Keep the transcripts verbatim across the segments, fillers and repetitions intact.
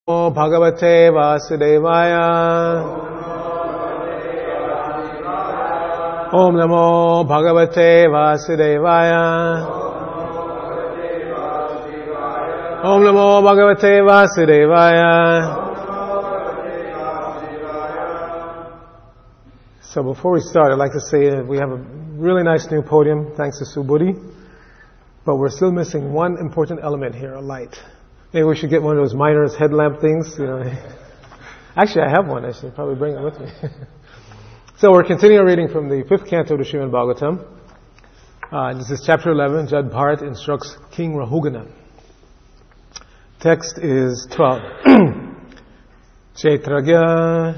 Om Bhagavate Vasudevaya. Om Namo Bhagavate Vasudevaya. Om Namo Bhagavate Vasudevaya. So before we start, I'd like to say that we have a really nice new podium, thanks to Subudhi. But we're still missing one important element here, a light. Maybe we should get one of those miner's headlamp things. You know. Actually, I have one. I should probably bring it with me. So we're continuing reading from the fifth canto of the Srimad Bhagavatam. Uh, this is chapter eleven. Jad Bharat instructs King Rahugana. Text is twelve. Chetragya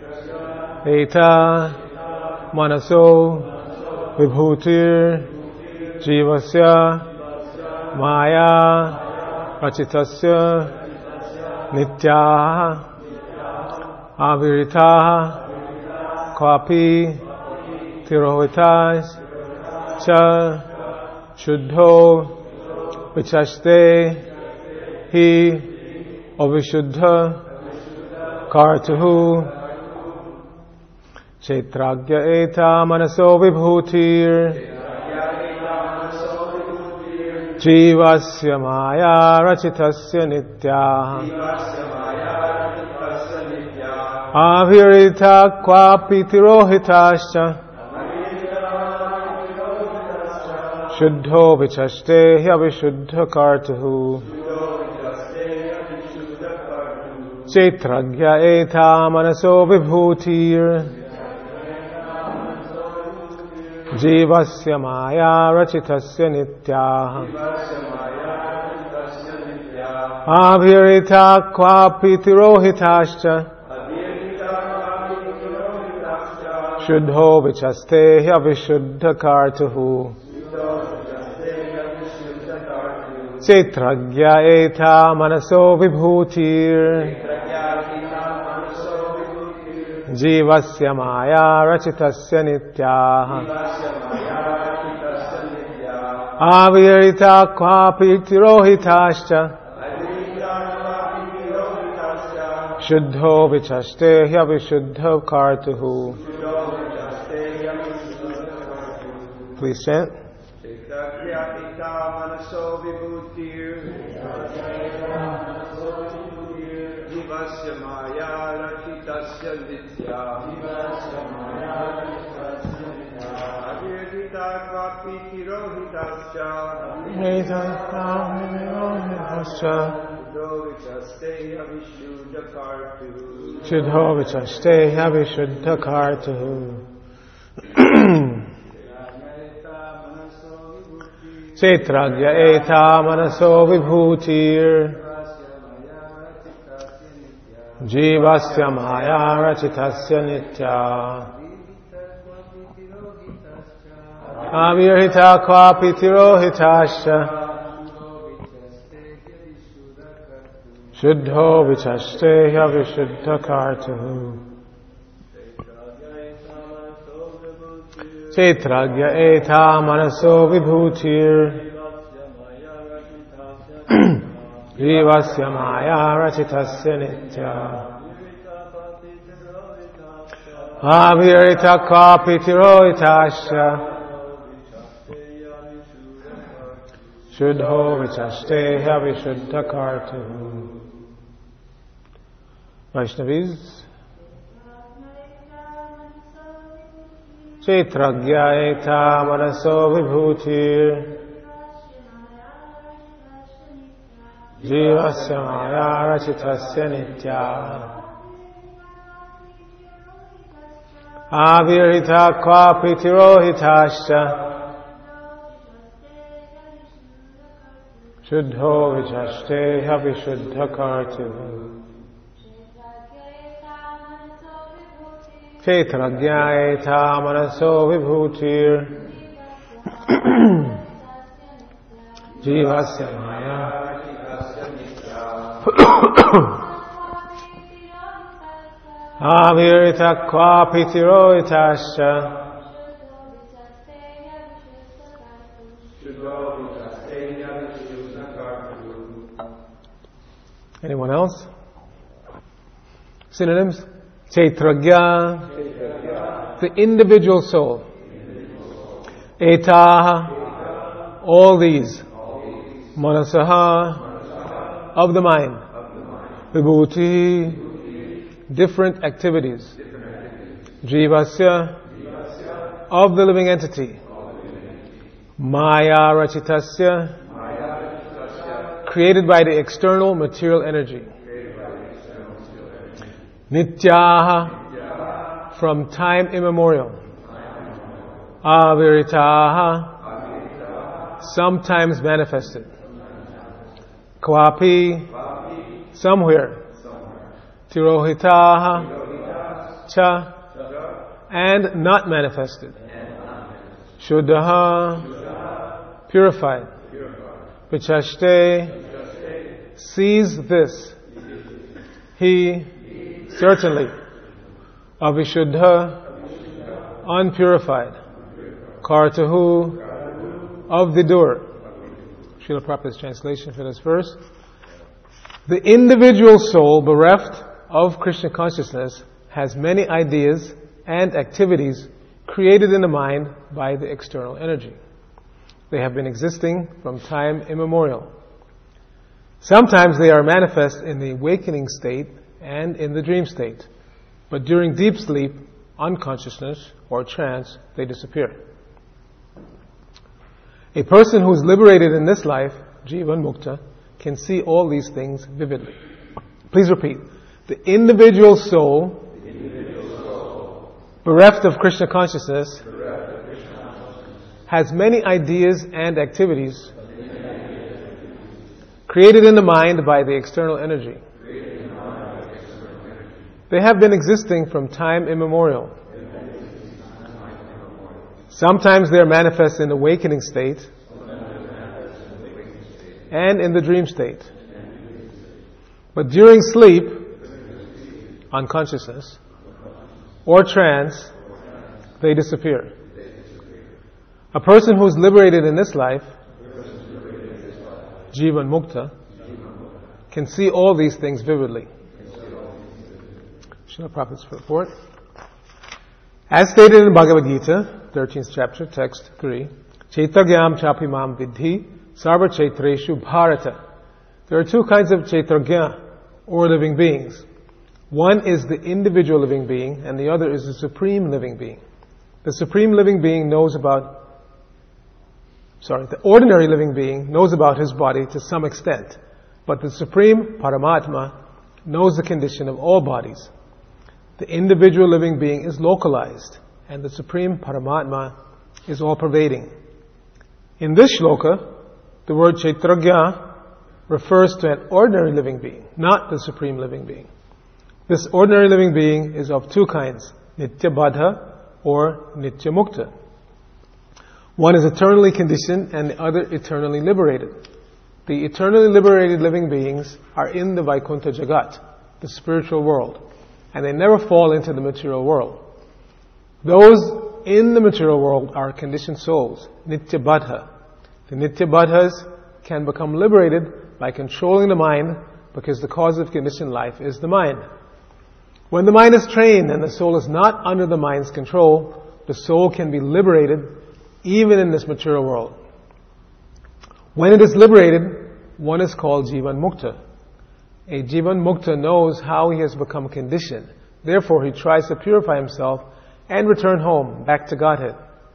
Eta Manaso Vibhutir Jivasya Maya Rachitasya Nityaha Aviritaha Kvapi Tirohitas Cha Shuddho Vichaste Hi Avishuddha Kartuhu Chetragya Eta Manaso Vibhutir Jivasya Maya Rachitasya Nityaha Avirita Kvapi Tirohitascha Shuddho Vichaste Avishuddha Kartuhu Chetragya Eta Manaso Vibhutir Jivasya Maya Rachitasya Nityaha Avirita Kvapi Tirohitascha Shuddho Vichaste Avishuddha Kartuhu Chetragya Eta Manaso Vibhutir Jivasya Maya Rachitasya Nityaha Avirita Kvapi Tirohitascha Shuddho Vichaste Avishuddha Kartuhu. Please chant. Jivasya Maya Rachitasya Nityaha Avirita Kvapi Tirohitascha Shuddho Vichaste Avishuddha Kartuhu. Chetragya Eta Manaso Vibhutir Jivasya Maya Rachitasya Nityaha Avirita Kvapi Tirohitascha Shuddho Vichaste Avishuddha Kartuhu Chetragya Eta Manaso Vibhutir Jivasya Maya Rachitasya Nityaha Avirita Kvapi Tirohitascha Shuddho Vichaste Avishuddha Kartuhu. Vaishnavis. Chetragya Eta Manaso Vibhutir Jivasya Maya Rachitasya Nityaha Avirita Kvapi Tirohitascha Shuddho Vichaste Avishuddha Kartuhu. Chetragya Eta Manaso Vibhutir Jivasya Maya Avirita Kvapi Tirohitascha Anyone else? Synonyms: Chaitragya, the individual soul. Etaha, all these. Manasaha, of the mind. Vibhuti, different activities. Jivasya, of the living entity. Maya rachitasya, created by the external material energy. Nityaha, from time immemorial. Aviritaha, sometimes manifested. Kvapi, somewhere. Tirohitaha, cha, and not manifested. Shuddhaha, purified. Vichashte, sees this. He, certainly. Avishuddha, unpurified. Kartahu, of the doer. Srila Prabhupada's translation for this verse. The individual soul bereft of Krishna consciousness has many ideas and activities created in the mind by the external energy. They have been existing from time immemorial. Sometimes they are manifest in the awakening state and in the dream state, but during deep sleep, unconsciousness, or trance, they disappear. A person who is liberated in this life, Jivan Mukta, can see all these things vividly. Please repeat. The individual soul, the individual soul bereft of Krishna consciousness, bereft of Krishna consciousness has many ideas and activities created in the mind by the external energy. They have been existing from time immemorial. Sometimes they are manifest in the awakening state and in the dream state. But during sleep, unconsciousness, or trance, they disappear. A person who is liberated in this life, Jivan Mukta, can see all these things vividly. Srila Prabhupada's report. As stated in Bhagavad Gita, thirteenth chapter, text three, Chaitagyam chapimam vidhi sarva chaitreshu bharata. There are two kinds of Chaitragya, or living beings. One is the individual living being, and the other is the supreme living being. The supreme living being knows about, sorry, the ordinary living being knows about his body to some extent, but the supreme Paramatma knows the condition of all bodies. The individual living being is localized, and the supreme Paramatma is all-pervading. In this shloka, the word Chaitragya refers to an ordinary living being, not the supreme living being. This ordinary living being is of two kinds, Nitya Baddha or Nitya Mukta. One is eternally conditioned and the other eternally liberated. The eternally liberated living beings are in the Vaikuntha Jagat, the spiritual world, and they never fall into the material world. Those in the material world are conditioned souls, Nitya Baddha. The Nitya Baddhas can become liberated by controlling the mind, because the cause of conditioned life is the mind. When the mind is trained and the soul is not under the mind's control, the soul can be liberated even in this material world. When it is liberated, one is called Jivan Mukta. A Jivan Mukta knows how he has become conditioned. Therefore, he tries to purify himself and return home, back to Godhead.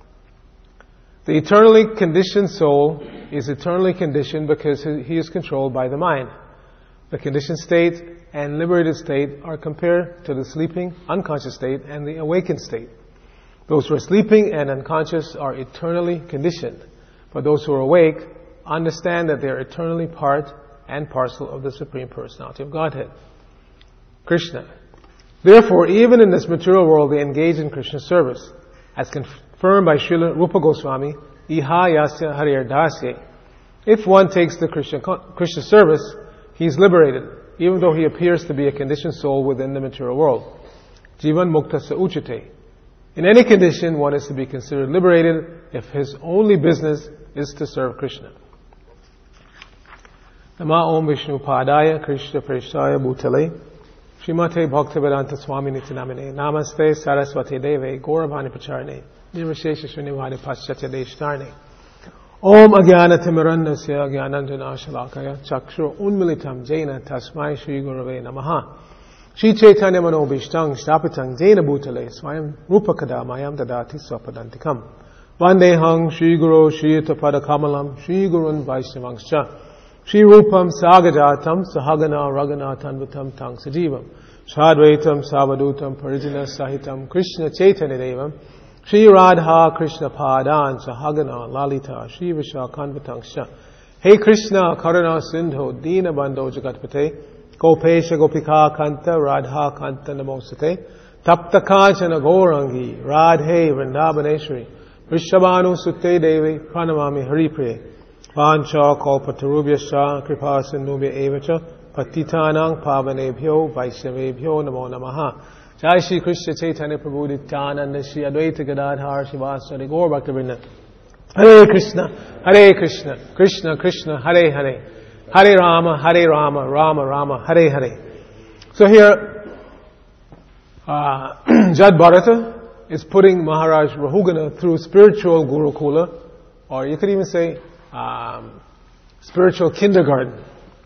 The eternally conditioned soul is eternally conditioned because he is controlled by the mind. The conditioned state and liberated state are compared to the sleeping, unconscious state and the awakened state. Those who are sleeping and unconscious are eternally conditioned, but those who are awake understand that they are eternally part and parcel of the Supreme Personality of Godhead, Krishna. Therefore, even in this material world, they engage in Krishna service, as confirmed by Srila Rupa Goswami, Iha Yasya Harir Dasya. If one takes the Krishna, Krishna service, he is liberated, even though he appears to be a conditioned soul within the material world. Jivan Mukta Sa Uchate. In any condition, one is to be considered liberated if his only business is to serve Krishna. Nama Om Vishnu Padaya Krishna Preshaya Bhutale Srimate Bhaktivedanta Swami Nityanamine Namaste Saraswati Deve Gauravani Pacharne Nirvishesha Srinivani Paschatya Deshtarne Om Agyana Timirandasya Agyanandana Shalakaya Chakshur Unmilitam Jaina Tasmai Shri Gurave Namaha Shri Chaitanya Manobhishtang Sthapitang Jaina Bhutale Swayam Rupakada Mayam Dadati Swapadantikam Vandehang Shri Guru Shri Tapada Kamalam Shri Gurun Vaishnavangscha Shri Rupam Sagajatam Sahagana Ragana Tanvatam Tang Sajivam Shadvaitam Savadutam Parijana Sahitam Krishna Chaitanya Devam Shri Radha Krishna Padan Sahagana Lalita Shri Vishakhanvatang Sha Hey Krishna Karuna Sindho Dina Bandho Jagatpate Gopesha Gopika Kanta Radha Kanta Namosate Tapta Kanchana Gaurangi Radhe Vrindavaneshwari Vrishabhanu Sutte Devi Pranamami Haripriya Vancha Kalpatarubhyascha Kripa Sindhubhya Evacha Patitanang Pavanebhyo Vaishnavebhyo Namo Namaha Jai Shri Krishna Chaitanya Prabhu Nityananda Shri Advaita Gadadhar Shivasari Gaur Bhaktivinoda Hare Krishna Hare Krishna Krishna Krishna Hare Hare Hare Rama Hare Rama Rama Rama Hare Hare. So here uh, Jad Bharata is putting Maharaj Rahugana through spiritual Gurukula, or you could even say Um, spiritual kindergarten.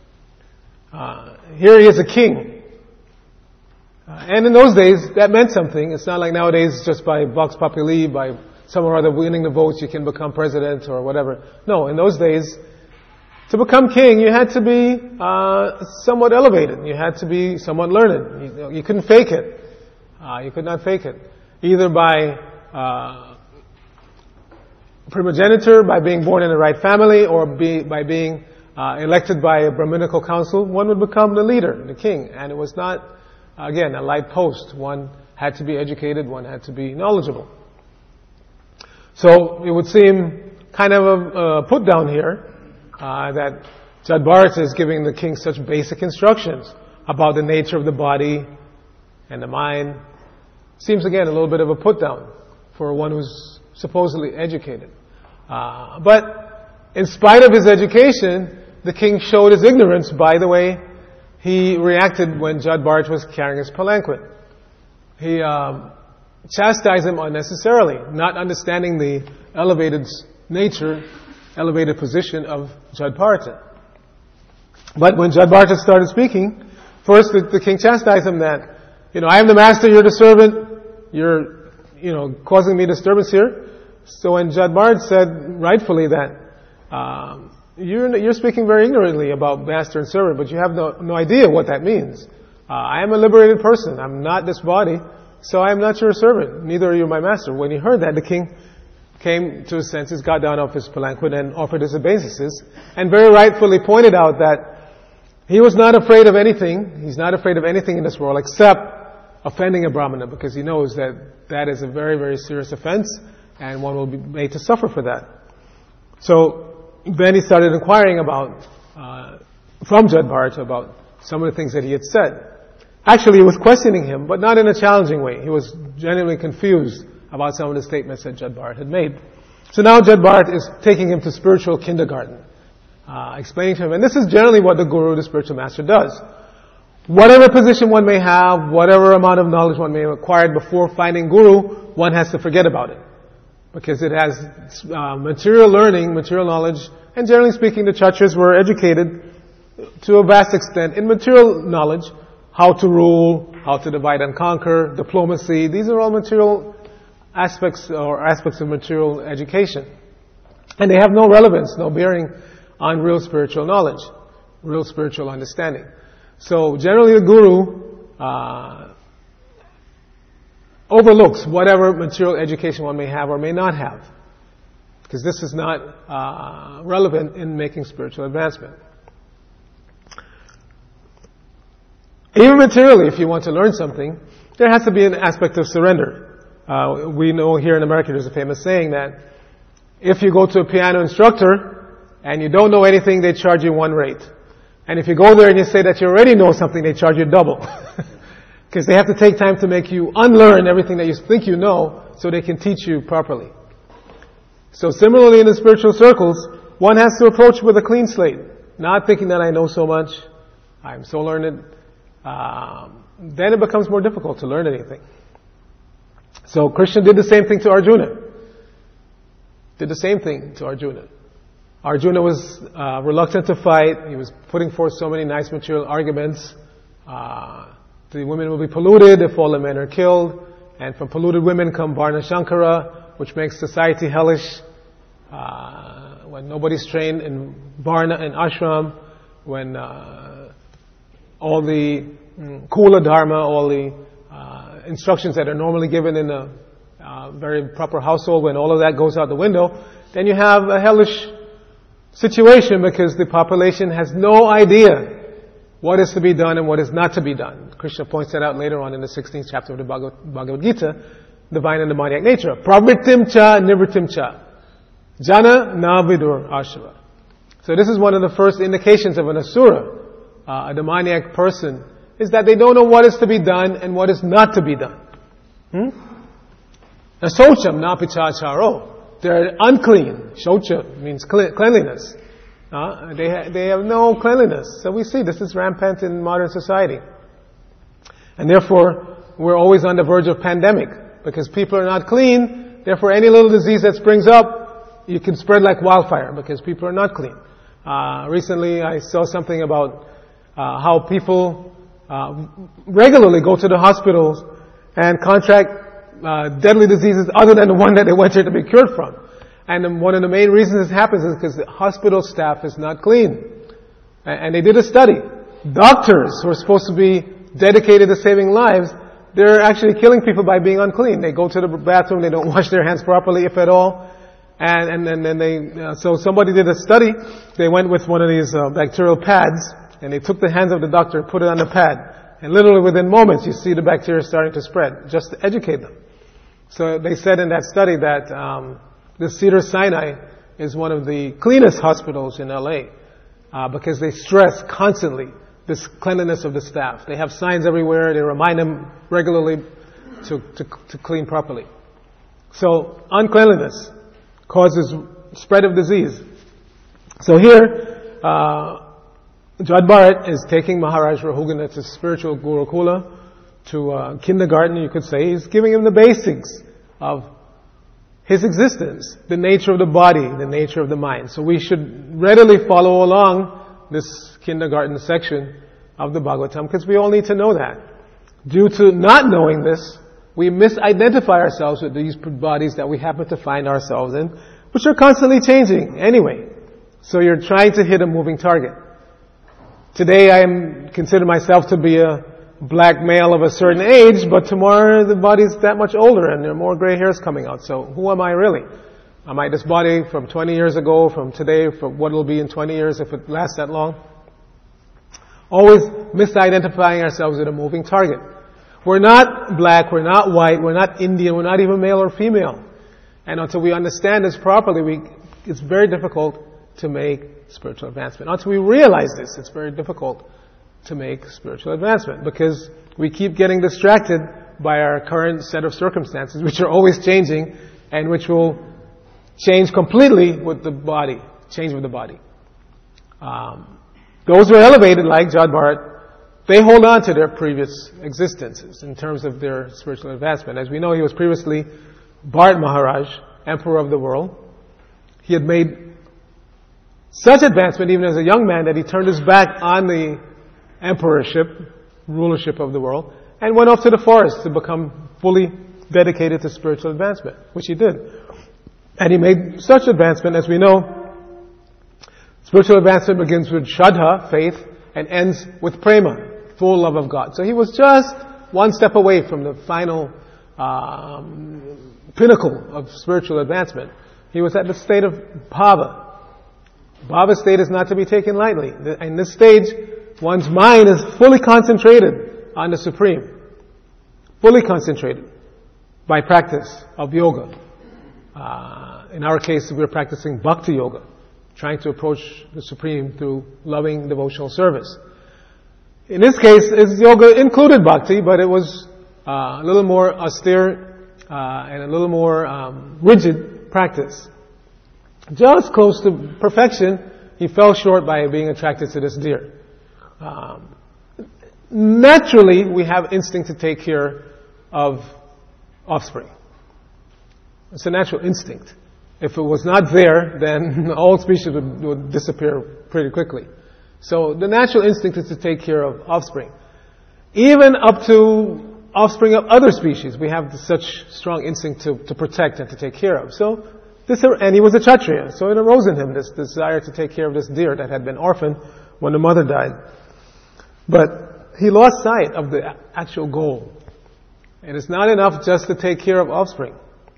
Uh, here he is a king. Uh, and in those days, that meant something. It's not like nowadays just by vox populi, by some or other winning the votes, you can become president or whatever. No, in those days, to become king, you had to be uh, somewhat elevated. You had to be somewhat learned. You, you couldn't fake it. Uh, you could not fake it. Either by uh, primogeniture, by being born in the right family, or be, by being uh, elected by a Brahminical council, one would become the leader, the king. And it was not, again, a light post. One had to be educated, one had to be knowledgeable. So it would seem kind of a, a put down here uh, that Jad Bharata is giving the king such basic instructions about the nature of the body and the mind. Seems again a little bit of a put down for one who's supposedly educated. Uh, but in spite of his education, the king showed his ignorance by the way he reacted when Jad Bharata was carrying his palanquin. He um, chastised him unnecessarily, not understanding the elevated nature, elevated position of Jad Bharata. But when Jad Bharata started speaking, first the, the king chastised him that, you know, I am the master, you're the servant, you're, you know, causing me disturbance here. So when Jad Bharata said rightfully that um, you're, you're speaking very ignorantly about master and servant, but you have no, no idea what that means. Uh, I am a liberated person. I'm not this body, so I am not your servant. Neither are you my master. When he heard that, the king came to his senses, got down off his palanquin and offered his obeisances, and very rightfully pointed out that he was not afraid of anything. He's not afraid of anything in this world except offending a Brahmana, because he knows that that is a very, very serious offense, and one will be made to suffer for that. So then he started inquiring about, uh, from Jad Bharata about some of the things that he had said. Actually, he was questioning him, but not in a challenging way. He was genuinely confused about some of the statements that Jad Bharata had made. So now Jad Bharata is taking him to spiritual kindergarten, uh, explaining to him, and this is generally what the guru, the spiritual master, does. Whatever position one may have, whatever amount of knowledge one may have acquired before finding guru, one has to forget about it. Because it has uh, material learning, material knowledge, and generally speaking, the Kshatriyas were educated to a vast extent in material knowledge, how to rule, how to divide and conquer, diplomacy. These are all material aspects or aspects of material education. And they have no relevance, no bearing on real spiritual knowledge, real spiritual understanding. So generally the guru uh, overlooks whatever material education one may have or may not have, because this is not uh, relevant in making spiritual advancement. Even materially, if you want to learn something, there has to be an aspect of surrender. Uh, we know here in America there's a famous saying that if you go to a piano instructor and you don't know anything, they charge you one rate. And if you go there and you say that you already know something, they charge you double. Because they have to take time to make you unlearn everything that you think you know so they can teach you properly. So similarly in the spiritual circles, one has to approach with a clean slate. Not thinking that I know so much, I'm so learned, um, then it becomes more difficult to learn anything. So Krishna did the same thing to Arjuna. Did the same thing to Arjuna. Arjuna was uh, reluctant to fight. He was putting forth so many nice material arguments. Uh, the women will be polluted if all the men are killed. And from polluted women come Varna Shankara, which makes society hellish. Uh, when nobody's trained in Varna and Ashram, when uh, all the mm, Kula Dharma, all the uh, instructions that are normally given in a uh, very proper household, when all of that goes out the window, then you have a hellish situation because the population has no idea what is to be done and what is not to be done. Krishna points that out later on in the sixteenth chapter of the Bhagavad, Bhagavad Gita, divine and demoniac nature. Pravritim cha nivritim cha. Jana na vidur ashava. So this is one of the first indications of an asura, uh, a demoniac person, is that they don't know what is to be done and what is not to be done. Hmm? Now, socham na pichacharo. They're unclean. Shocha means cleanliness. Uh, they, ha- they have no cleanliness. So we see this is rampant in modern society. And therefore, we're always on the verge of pandemic. Because people are not clean, therefore any little disease that springs up, you can spread like wildfire because people are not clean. Uh, recently I saw something about uh, how people uh, regularly go to the hospitals and contract uh, deadly diseases other than the one that they went there to be cured from. And one of the main reasons this happens is because the hospital staff is not clean. And they did a study. Doctors who are supposed to be dedicated to saving lives, they're actually killing people by being unclean. They go to the bathroom, they don't wash their hands properly, if at all. And, and, and then they, uh, so somebody did a study. They went with one of these uh, bacterial pads, and they took the hands of the doctor, put it on the pad. And literally within moments, you see the bacteria starting to spread, just to educate them. So they said in that study that, um, the Cedar Sinai is one of the cleanest hospitals in L A, uh, because they stress constantly this cleanliness of the staff. They have signs everywhere. They remind them regularly to, to, to clean properly. So uncleanliness causes spread of disease. So here, uh, Jad Bharat is taking Maharaj Raghunatha's spiritual Gurukula to uh, kindergarten, you could say. He's giving him the basics of his existence, the nature of the body, the nature of the mind. So we should readily follow along this kindergarten section of the Bhagavatam because we all need to know that. Due to not knowing this, we misidentify ourselves with these bodies that we happen to find ourselves in, which are constantly changing anyway. So you're trying to hit a moving target. Today I am consider myself to be a black male of a certain age, but tomorrow the body's that much older and there are more gray hairs coming out. So who am I really? Am I this body from twenty years ago, from today, from what it'll be in twenty years if it lasts that long? Always misidentifying ourselves with a moving target. We're not black, we're not white, we're not Indian, we're not even male or female. And until we understand this properly, we, it's very difficult to make spiritual advancement. Until we realize this, it's very difficult to make spiritual advancement because we keep getting distracted by our current set of circumstances, which are always changing and which will change completely with the body, change with the body. Um, those who are elevated, like Jad Bharat, they hold on to their previous existences in terms of their spiritual advancement. As we know, he was previously Bharat Maharaj, emperor of the world. He had made such advancement even as a young man that he turned his back on the emperorship, rulership of the world, and went off to the forest to become fully dedicated to spiritual advancement, which he did. And he made such advancement, as we know, spiritual advancement begins with Shraddha, faith, and ends with Prema, full love of God. So he was just one step away from the final um, pinnacle of spiritual advancement. He was at the state of Bhava. Bhava state is not to be taken lightly. In this stage, one's mind is fully concentrated on the Supreme. Fully concentrated by practice of yoga. Uh, in our case, we're practicing Bhakti Yoga, trying to approach the Supreme through loving devotional service. In this case, it's yoga included Bhakti, but it was uh, a little more austere uh, and a little more um, rigid practice. Just close to perfection, he fell short by being attracted to this deer. Um, naturally we have instinct to take care of offspring. It's a natural instinct. If it was not there, then all species would, would disappear pretty quickly. So the natural instinct is to take care of offspring. Even up to offspring of other species, we have such strong instinct to, to protect and to take care of. So this, and he was a Kshatriya, so it arose in him this desire to take care of this deer that had been orphaned when the mother died. But he lost sight of the actual goal. And it's not enough just to take care of offspring.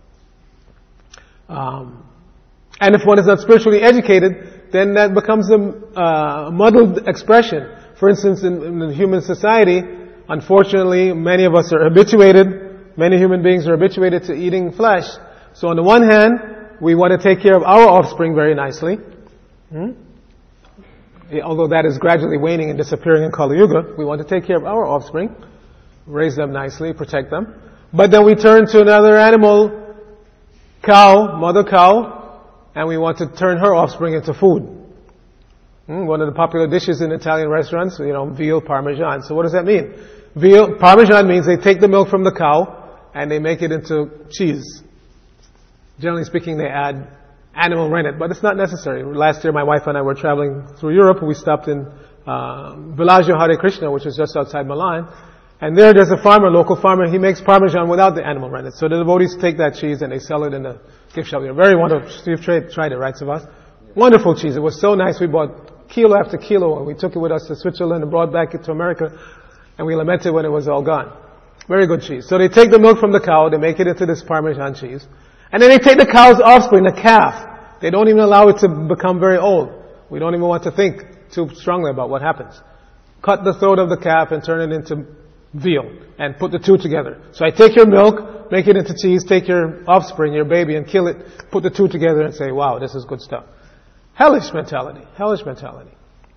Um, and if one is not spiritually educated, then that becomes a uh, muddled expression. For instance, in, in the human society, unfortunately, many of us are habituated, many human beings are habituated to eating flesh. So on the one hand, we want to take care of our offspring very nicely. Hmm? Although that is gradually waning and disappearing in Kali Yuga, we want to take care of our offspring, raise them nicely, protect them. But then we turn to another animal, cow, mother cow, and we want to turn her offspring into food. Hmm? One of the popular dishes in Italian restaurants, you know, veal parmesan. So what does that mean? Veal parmesan means they take the milk from the cow and they make it into cheese. Generally speaking, they add animal rennet, but it's not necessary. Last year, my wife and I were traveling through Europe. We stopped in uh, Villaggio Hare Krishna, which is just outside Milan. And there, there's a farmer, local farmer. He makes parmesan without the animal rennet. So the devotees take that cheese and they sell it in the gift shop. Very wonderful. You've tried, tried it, right, Savas? Wonderful cheese. It was so nice. We bought kilo after kilo, and we took it with us to Switzerland and brought back it to America, and we lamented when it was all gone. Very good cheese. So they take the milk from the cow, they make it into this parmesan cheese, and then they take the cow's offspring, the calf. They don't even allow it to become very old. We don't even want to think too strongly about what happens. Cut the throat of the calf and turn it into veal, and put the two together. So I take your milk, make it into cheese, take your offspring, your baby, and kill it, put the two together and say, wow, this is good stuff. Hellish mentality. Hellish mentality.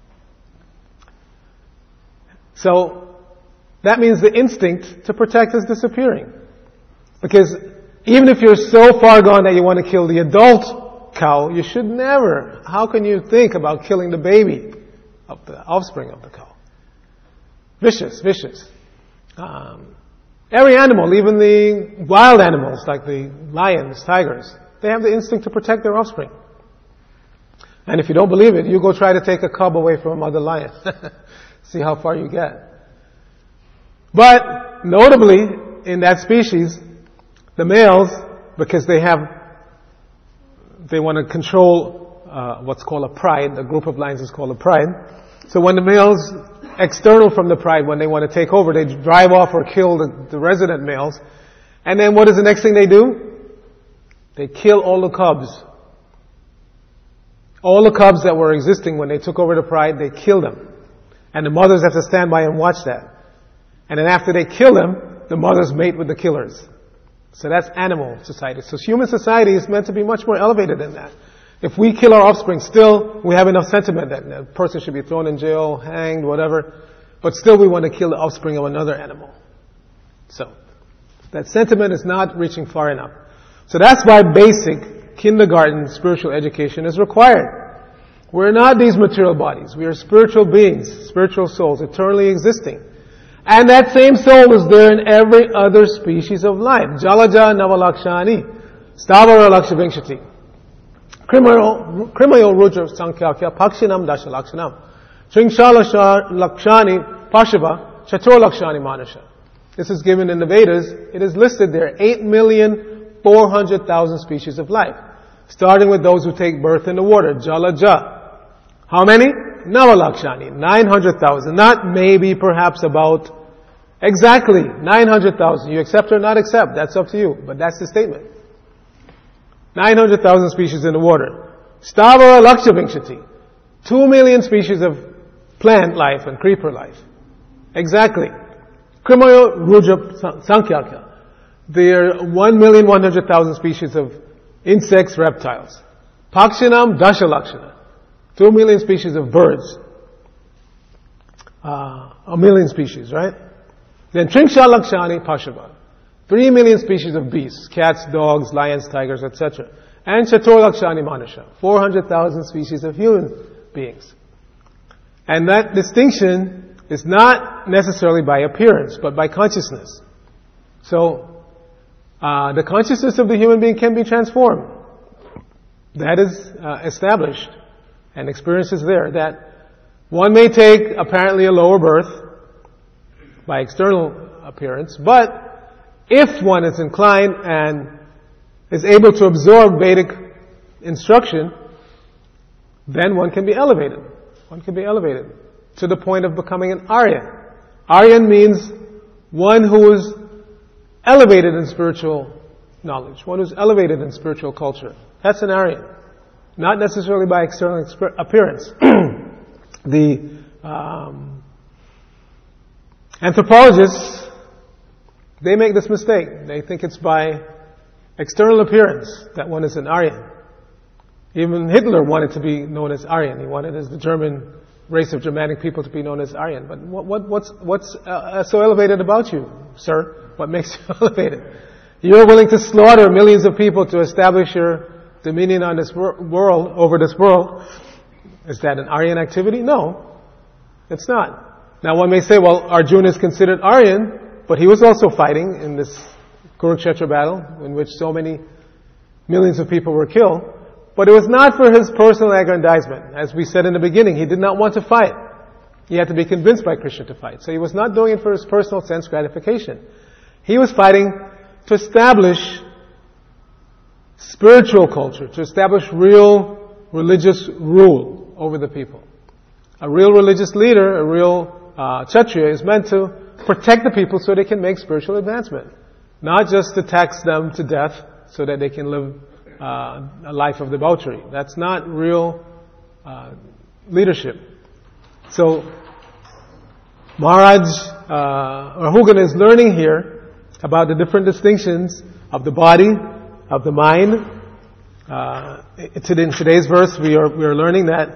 So, that means the instinct to protect is disappearing. Because even if you're so far gone that you want to kill the adult cow, you should never. How can you think about killing the baby of the offspring of the cow? Vicious, vicious. Um, every animal, even the wild animals like the lions, tigers, they have the instinct to protect their offspring. And if you don't believe it, you go try to take a cub away from a mother lion. See how far you get. But, notably, in that species, the males, because they have, they want to control uh, what's called a pride, a group of lions is called a pride. So when the males, external from the pride, when they want to take over, they drive off or kill the, the resident males. And then what is the next thing they do? They kill all the cubs. All the cubs that were existing when they took over the pride, they killed them. And the mothers have to stand by and watch that. And then after they kill them, the mothers mate with the killers. So that's animal society. So human society is meant to be much more elevated than that. If we kill our offspring, still we have enough sentiment that a person should be thrown in jail, hanged, whatever. But still we want to kill the offspring of another animal. So, that sentiment is not reaching far enough. So that's why basic kindergarten spiritual education is required. We're not these material bodies. We are spiritual beings, spiritual souls, eternally existing. And that same soul is there in every other species of life. Jalaja navalakshani, stavara lakshavinshati, krimayo rudra sankhyakhya, pakshinam dasha lakshanam, tringshala lakshani pashava, chatur lakshani manasha. This is given in the Vedas. It is listed there, eight million four hundred thousand species of life. Starting with those who take birth in the water, Jalaja. How many? Navalakshani, nine hundred thousand. Not maybe, perhaps, about, exactly, nine hundred thousand. You accept or not accept, that's up to you. But that's the statement. nine hundred thousand species in the water. Stavara lakshavinshati. Two million species of plant life and creeper life. Exactly. Krimayo rudra sankhyakhya. There are one million one hundred thousand species of insects, reptiles. Pakshinam dasha lakshana. Two million species of birds. Uh, a million species, right? Then Tringsha Lakshani Pashava. Three million species of beasts. Cats, dogs, lions, tigers, et cetera. And Chatur Lakshani Manasha. Four hundred thousand species of human beings. And that distinction is not necessarily by appearance, but by consciousness. So, uh, the consciousness of the human being can be transformed. That is uh, established, and experience is there, that one may take apparently a lower birth by external appearance, but if one is inclined and is able to absorb Vedic instruction, then one can be elevated. One can be elevated to the point of becoming an Aryan. Aryan means one who is elevated in spiritual knowledge, one who's elevated in spiritual culture. That's an Aryan. Not necessarily by external exp- appearance. The um, anthropologists, they make this mistake. They think it's by external appearance that one is an Aryan. Even Hitler wanted to be known as Aryan. He wanted his the German race of Germanic people to be known as Aryan. But what, what, what's, what's uh, so elevated about you, sir? What makes you elevated? You're willing to slaughter millions of people to establish your dominion on this wor- world, over this world. Is that an Aryan activity? No, it's not. Now one may say, well, Arjuna is considered Aryan, but he was also fighting in this Kurukshetra battle in which so many millions of people were killed. But it was not for his personal aggrandizement. As we said in the beginning, he did not want to fight. He had to be convinced by Krishna to fight. So he was not doing it for his personal sense gratification. He was fighting to establish spiritual culture, to establish real religious rule over the people. A real religious leader, a real uh, Kshatriya is meant to protect the people so they can make spiritual advancement. Not just to tax them to death so that they can live uh, a life of debauchery. That's not real uh, leadership. So, Maharaj uh, Rahugana is learning here about the different distinctions of the body, of the mind. Uh, in today's verse, we are we are learning that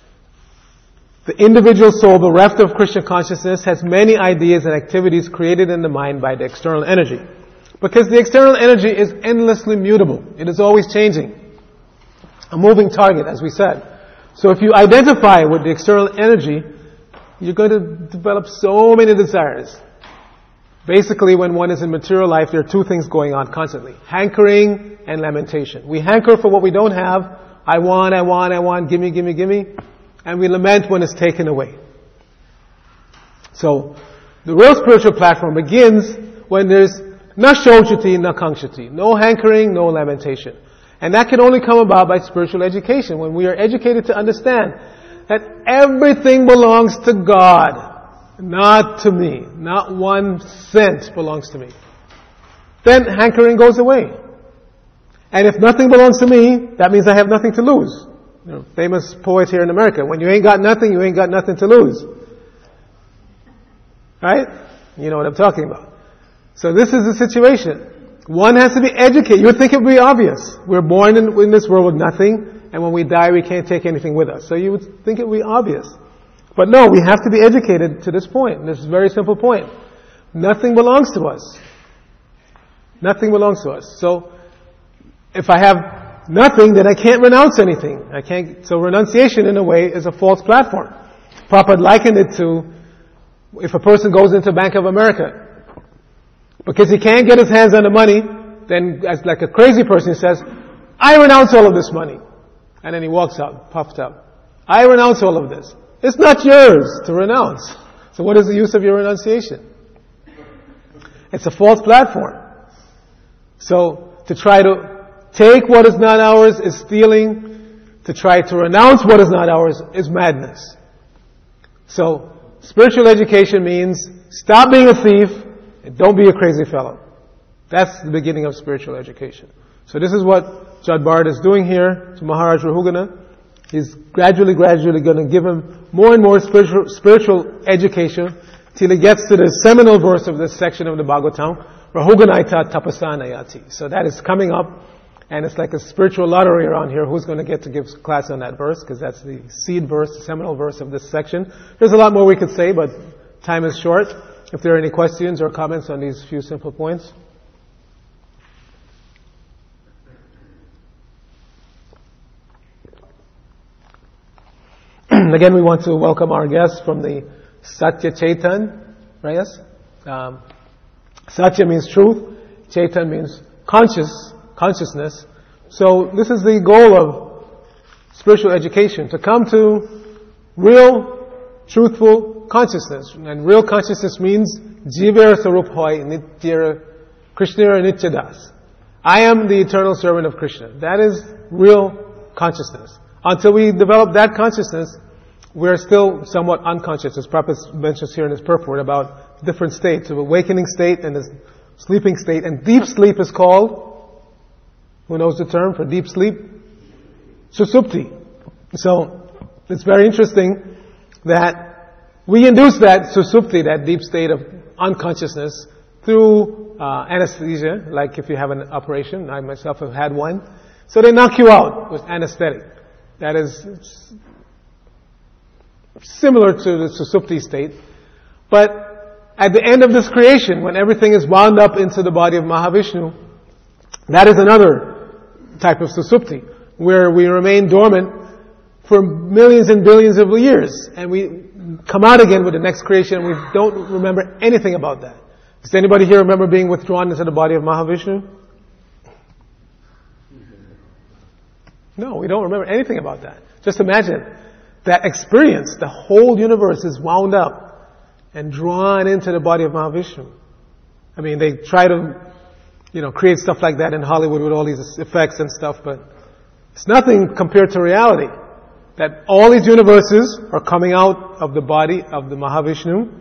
the individual soul, bereft of Krishna consciousness, has many ideas and activities created in the mind by the external energy. Because the external energy is endlessly mutable. It is always changing. A moving target, as we said. So if you identify with the external energy, you're going to develop so many desires. Basically, when one is in material life, there are two things going on constantly. Hankering and lamentation. We hanker for what we don't have. I want, I want, I want, gimme, gimme, gimme. And we lament when it's taken away. So, the real spiritual platform begins when there's na shochati, na kankshati. No hankering, no lamentation. And that can only come about by spiritual education, when we are educated to understand that everything belongs to God, not to me. Not one cent belongs to me. Then hankering goes away. And if nothing belongs to me, that means I have nothing to lose. You know, famous poet here in America, when you ain't got nothing, you ain't got nothing to lose. Right? You know what I'm talking about. So this is the situation. One has to be educated. You would think it would be obvious. We're born in, in this world with nothing, and when we die we can't take anything with us. So you would think it would be obvious. But no, we have to be educated to this point. This is a very simple point. Nothing belongs to us. Nothing belongs to us. So, if I have nothing, then I can't renounce anything. I can't, so renunciation in a way is a false platform. Prabhupada likened it to if a person goes into Bank of America. Because he can't get his hands on the money, then as like a crazy person he says, I renounce all of this money. And then he walks out, puffed up. I renounce all of this. It's not yours to renounce. So what is the use of your renunciation? It's a false platform. So to try to take what is not ours is stealing. To try to renounce what is not ours is madness. So spiritual education means stop being a thief and don't be a crazy fellow. That's the beginning of spiritual education. So this is what Jad Bharat is doing here to Maharaj Rahugana. He's gradually, gradually going to give him more and more spiritual, spiritual education till he gets to the seminal verse of this section of the Bhagavatam, Rahuganaita Tapasanayati. So that is coming up, and it's like a spiritual lottery around here. Who's going to get to give class on that verse? Because that's the seed verse, the seminal verse of this section. There's a lot more we could say, but time is short. If there are any questions or comments on these few simple points. Again, we want to welcome our guests from the Satya Chaitan, right? Yes? Um, Satya means truth. Chaitan means conscious, consciousness. So this is the goal of spiritual education, to come to real, truthful consciousness. And real consciousness means Jiva Saruphoy Nitya Krishna Nityadas. I am the eternal servant of Krishna. That is real consciousness. Until we develop that consciousness, we're still somewhat unconscious, as Prabhupada mentions here in his purport about different states, of awakening state and the sleeping state. And deep sleep is called, who knows the term for deep sleep? Susupti. So, it's very interesting that we induce that susupti, that deep state of unconsciousness, through uh, anesthesia, like if you have an operation. I myself have had one. So they knock you out with anesthetic. That is similar to the susupti state. But at the end of this creation, when everything is wound up into the body of Mahavishnu, that is another type of susupti, where we remain dormant for millions and billions of years, and we come out again with the next creation, and we don't remember anything about that. Does anybody here remember being withdrawn into the body of Mahavishnu? No, we don't remember anything about that. Just imagine that experience. The whole universe is wound up and drawn into the body of Mahavishnu. I mean, they try to, you know, create stuff like that in Hollywood with all these effects and stuff, but it's nothing compared to reality. That all these universes are coming out of the body of the Mahavishnu,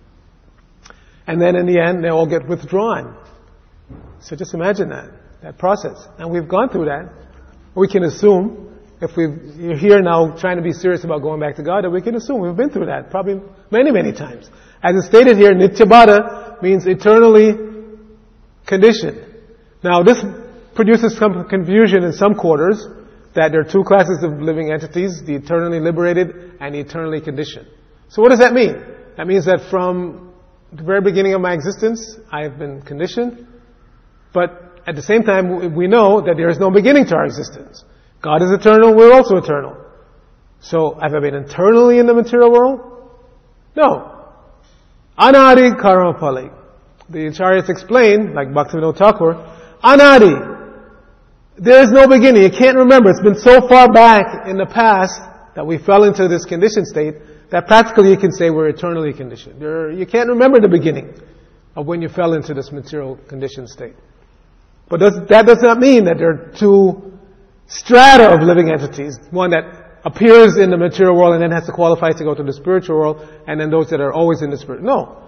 and then in the end they all get withdrawn. So just imagine that, that process. And we've gone through that. We can assume, if we've, you're here now trying to be serious about going back to God, that we can assume we've been through that probably many, many times. As it's stated here, Nityabada means eternally conditioned. Now this produces some confusion in some quarters, that there are two classes of living entities, the eternally liberated and the eternally conditioned. So what does that mean? That means that from the very beginning of my existence, I have been conditioned, but at the same time, we know that there is no beginning to our existence. God is eternal, we're also eternal. So, have I been eternally in the material world? No. Anadi Karmapali. The Acharyas explain, like Bhaktivinoda Thakur, Anadi. There is no beginning. You can't remember. It's been so far back in the past that we fell into this conditioned state that practically you can say we're eternally conditioned. There, you can't remember the beginning of when you fell into this material conditioned state. But does, that does not mean that there are two strata of living entities. One that appears in the material world and then has to qualify to go to the spiritual world, and then those that are always in the spirit. No.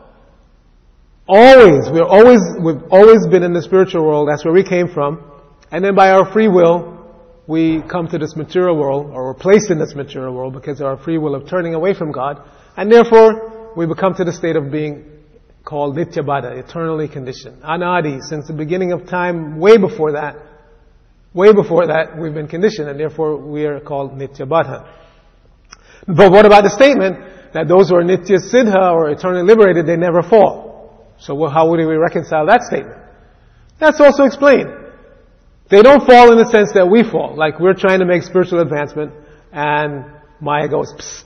Always. We're always, we've always been in the spiritual world. That's where we came from. And then by our free will, we come to this material world, or we're placed in this material world because of our free will of turning away from God. And therefore, we become to the state of being called Nityabada, eternally conditioned. Anadi, since the beginning of time, way before that, way before that, we've been conditioned, and therefore we are called Nityabada. But what about the statement that those who are Nitya Siddha, or eternally liberated, they never fall? So how would we reconcile that statement? That's also explained. They don't fall in the sense that we fall, like we're trying to make spiritual advancement, and Maya goes, psst,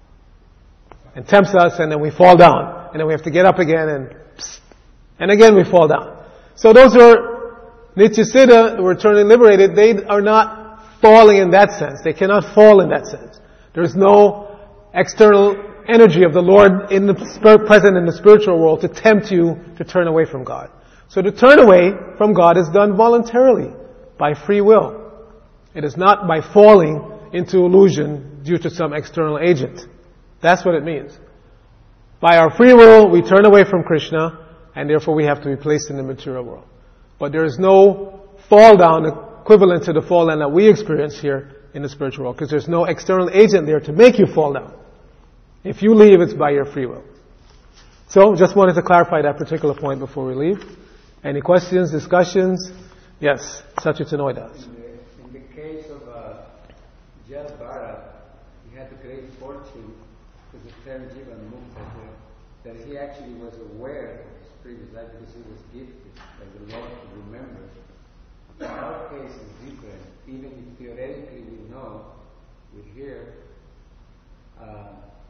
and tempts us, and then we fall down. And then we have to get up again, and psst, and again we fall down. So those who are Nityasiddha, who are eternally liberated, they are not falling in that sense. They cannot fall in that sense. There is no external energy of the Lord in the spirit, present in the spiritual world to tempt you to turn away from God. So to turn away from God is done voluntarily, by free will. It is not by falling into illusion due to some external agent. That's what it means. By our free will, we turn away from Krishna, and therefore we have to be placed in the material world. But there is no fall down equivalent to the fall down that we experience here in the spiritual world, because there's no external agent there to make you fall down. If you leave, it's by your free will. So, just wanted to clarify that particular point before we leave. Any questions, discussions? Yes, Satchitananda. In the, in the case of uh, Jal Bharat, he had a great fortune to the term Jivan Mukta, that he actually was aware of his previous life because he was gifted by the Lord to remember. Our case is different. Even if theoretically we know, we hear, uh,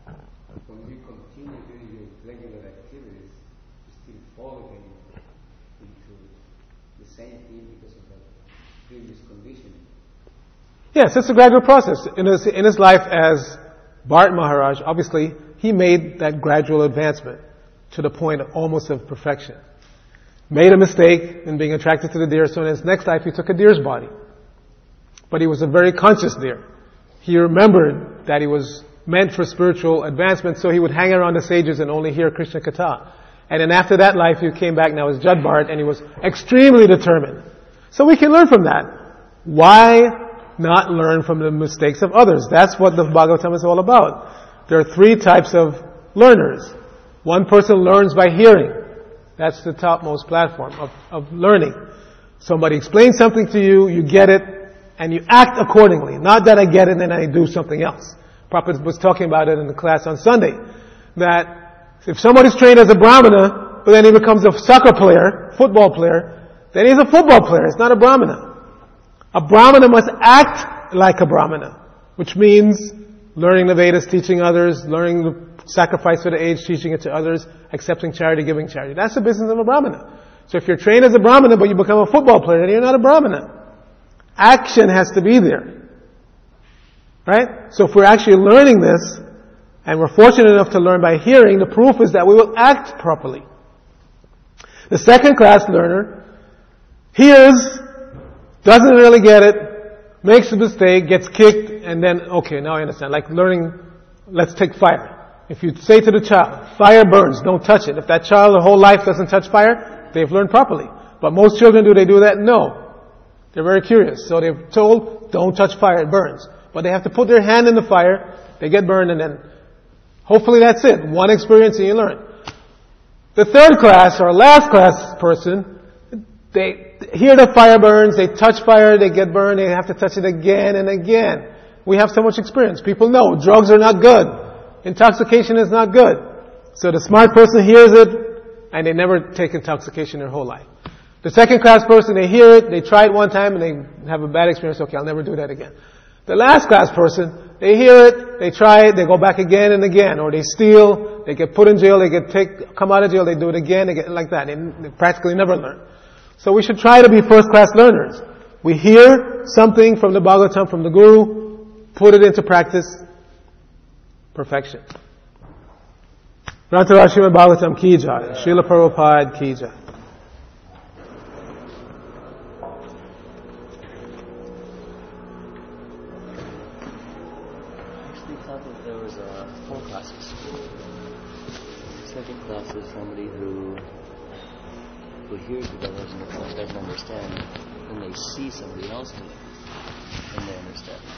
when you continue doing your regular activities, you still fall again into the same thing because of the previous conditioning. Yes, it's a gradual process. In his, in his life as Bharat Maharaj, obviously, he made that gradual advancement to the point of almost of perfection. Made a mistake in being attracted to the deer, so in his next life he took a deer's body. But he was a very conscious deer. He remembered that he was meant for spiritual advancement, so he would hang around the sages and only hear Krishna Katha. And then after that life, he came back now as Jad Bharat, and he was extremely determined. So we can learn from that. Why not learn from the mistakes of others? That's what the Bhagavatam is all about. There are three types of learners. One person learns by hearing. That's the topmost platform of, of learning. Somebody explains something to you, you get it, and you act accordingly. Not that I get it and then I do something else. Prabhupada was talking about it in the class on Sunday. That if somebody's trained as a Brahmana, but then he becomes a soccer player, football player, then he's a football player. It's not a Brahmana. A Brahmana must act like a Brahmana, which means learning the Vedas, teaching others, learning the sacrifice for the age, teaching it to others, accepting charity, giving charity. That's the business of a Brahmana. So if you're trained as a Brahmana but you become a football player, then you're not a Brahmana. Action has to be there. Right? So if we're actually learning this, and we're fortunate enough to learn by hearing, the proof is that we will act properly. The second class learner hears, doesn't really get it, makes a mistake, gets kicked, and then, okay, now I understand. Like learning, let's take fire. If you say to the child, fire burns, don't touch it. If that child their whole life doesn't touch fire, they've learned properly. But most children, do they do that? No. They're very curious. So they're told, don't touch fire, it burns. But they have to put their hand in the fire, they get burned, and then hopefully that's it. One experience and you learn. The third class, or last class person, they hear the fire burns, they touch fire, they get burned, they have to touch it again and again. We have so much experience. People know drugs are not good. Intoxication is not good. So the smart person hears it, and they never take intoxication their whole life. The second class person, they hear it, they try it one time, and they have a bad experience. Okay, I'll never do that again. The last class person, they hear it, they try it, they go back again and again, or they steal, they get put in jail, they get take, come out of jail, they do it again, they get like that. They, they practically never learn. So we should try to be first class learners. We hear something from the Bhagavatam, from the Guru, put it into practice, perfection. Grantaraj Srimad Bhagavatam ki jai, Srila Prabhupada ki jai. Second class is somebody who who hears the doesn't, doesn't understand, and they see somebody else do it, and they understand.